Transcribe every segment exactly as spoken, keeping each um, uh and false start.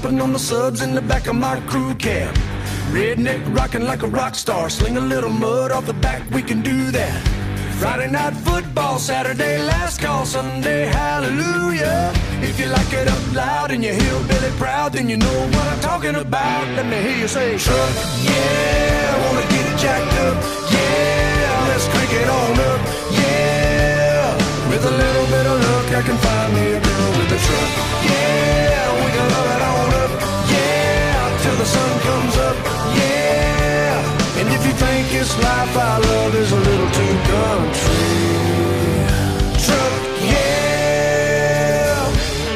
pumping on the subs in the back of my crew cab. Redneck rocking like a rock star, sling a little mud off the back, we can do that. Friday night football, Saturday last call, Sunday hallelujah. If you like it up loud and you're hillbilly proud, then you know what I'm talking about. Let me hear you say, truck, yeah, I wanna get it jacked up, yeah, let's crank it on up, yeah. With a little bit of luck, I can find me a girl with a truck, yeah, we can love it on up, yeah, till the sun comes up, yeah. And if you think this life I love is a little too country, truck, yeah.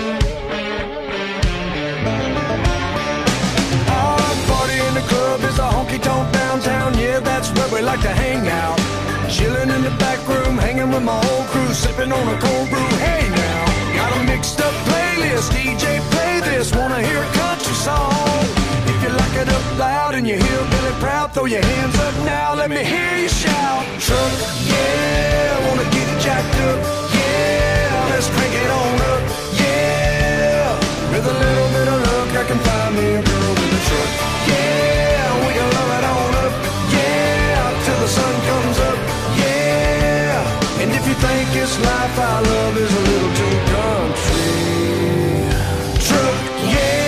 Our party in the club is a honky-tonk downtown, yeah, that's where we like to hang out. Chilling in the back room, hanging with my whole crew, sipping on a cold brew, hey now. Got a mixed up playlist, D J play this, wanna hear a country song. If you like it up loud and you're hillbilly proud, throw your hands up now, let me hear you shout. Truck, yeah, wanna get it jacked up, yeah, let's crank it on up, yeah. With a little bit of luck, I can find me a girl with a truck, yeah, we can love it on up, yeah, till the sun comes up, yeah. And if you think this life I love is a little too country, truck, yeah.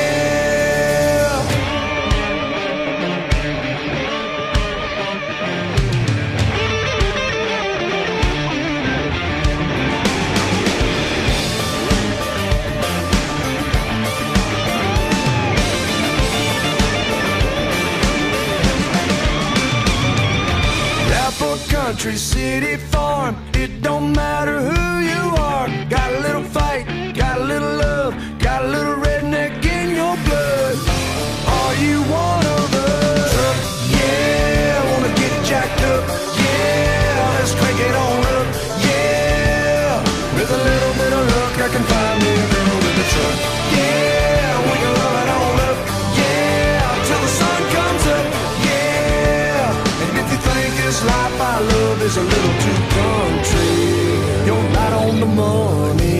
Country, city, farm, it don't matter who you are. Got a little fight, got a little love, got a little redneck in your blood. Are you one of us? Truck, yeah, wanna get it jacked up, yeah, let's crank it on up, yeah. With a little bit of luck, I can find me a girl with a truck, yeah, we can love it on up, yeah, till the sun comes up, yeah. And if you think this life I love is a little too country, you're right on the money.